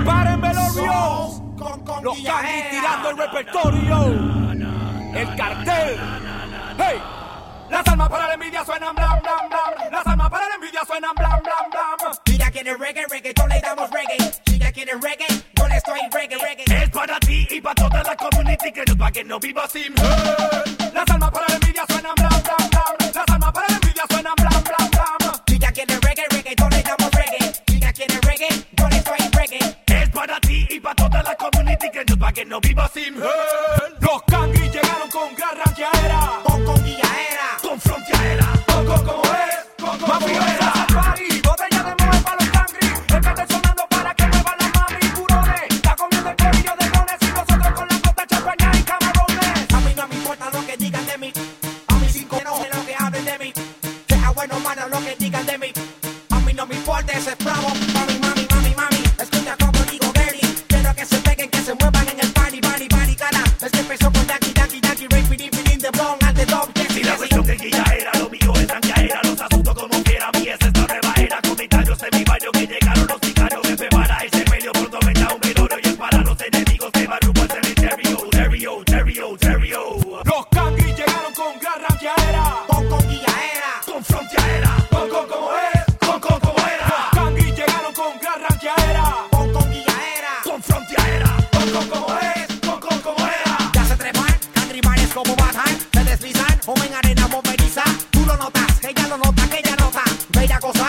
Preparen velorios. Los Cangris tirando el repertorio. El cartel. Hey. Las almas para la envidia suenan blam, blam, blam. Las almas para la envidia suenan blam, blam, blam. Ella quiere reggae, reggaetón le damos reggae. Si ella quiere reggae, yo le estoy reggae, reggae. Es para ti y para toda la community que nos pa' que no viva sin hurt. Las almas para la envidia suenan blam, blam, blam. Las almas para la envidia suenan blam, blam, blam. Si ella quiere reggae, reggaetón le damos reggae. Si ella quiere reggae, yo le estoy reggae. Es para ti y para toda la community que nos pa' que no viva sin hurt. Los Cangris llegaron con gran ranqueadera. Con guiaera. Con fronteadera. Como es, mafiosa. Party, botella de mueve para los Cangris. El cartel sonando para que muevan las mami. Purones, está comiendo el corillo de dones. Y nosotros con la costa champaña y camarones. A mí no me importa lo que digan de mí. A mí cinco no sé lo que hablen de mí. Sea bueno o malo lo que digan de mí. A mí no me importa ese bravo. Mami, mami, mami, mami. Escucha como digo, Berry. Quiero que se peguen, que se muevan en el party, party, party, cara. Es que empezó con Jackie, Jackie, Jackie, Ray, Pidi, Pidi, in the blonde, and the dog, Si la cuestión que ya era, lo mío es ranqueadera. Los asuntos como quiera, mi es esta nueva era. Comentarios en mi barrio que llegaron los sicarios. Me prepara ese medio por tormenta un velorio. Y es para los enemigos que van rumbo al cementerio. Terrio, terrio, terrio. Los Cangris llegaron con gran ranqueadera. con guiaera. Con fronteadera. Como es, como era. Los Cangris llegaron con gran ranqueadera. Con guiaera. Con fronteadera. Como es, como era. Ya se trepan, cantrimanes como bajan. Se deslizan, como en arena moveriza. Tú lo notas, que ella lo nota, que ella nota. Bella cosa.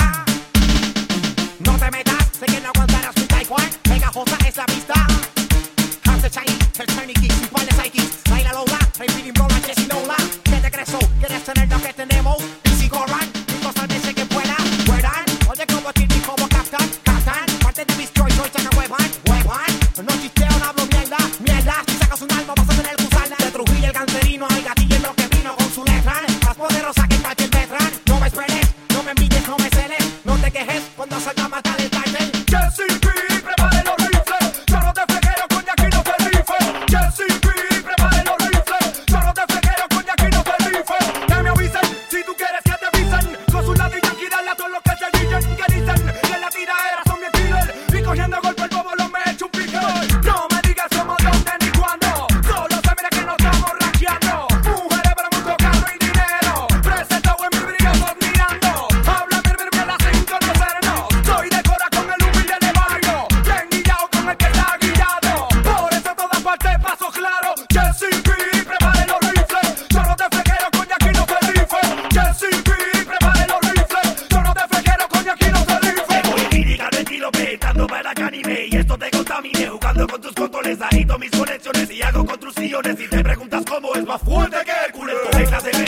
No te metas, sé que no aguantarás mi taekwondo. Pegajosa es la vista. Half the Chinese, Titanic, y par de psychics. Baila Lola, repeating rola, Jessie Lola. ¿Qué te crees? ¿Quieres tener lo que tenemos? Y si corran, y cosas de ese que puedan. Oye como Titi, como Captain. Parte de mis choice, hoy saca huevan. No chisteo, no hablo mierda. Si sacas un alma, vas a tener que usarla. De Trujillo el cancerino, hay gatillo en lo que vino con su letra. Más poderosa que cualquier veteran. No me esperes, no me envidies, no me celes. No te quejes cuando salga a matar el cartel. JCP, prepare los rifles. Yo no te freguero, coña, aquí no te rifes. JCP, prepare los rifles. Yo no te freguero, coña, aquí no te rifes. Que me avisen, si tú quieres que te avisen. Con su lado y yanqui, dale a todos los que se guillen. Que dicen que en la tiradera son bien killer. Y cogiendo golpe el bobo lo me echo un pique. No me digas somos dónde ni cuándo. Solo se mira que no estamos rankeando. Mujeres para mucho carro y dinero. Presentado en mi brigado mirando. Habla mi que la cinco no sereno. Soy de cora con el humilde de barrio. Bien guillado con el que está guillado. Por eso todas partes paso claro. JCP, prepare los rifles. Yo no te freguero, coña, aquí no te rifes. JCP, prepare los rifles. Yo no te freguero, coña, aquí no te rifes. Voy lírica tranquilo, petando para canime. Y esto te contaminé, jugando con tus controles. Agito mis conexiones y hago construcciones. Y te preguntas cómo es más fuerte que Hércules. Con reglas de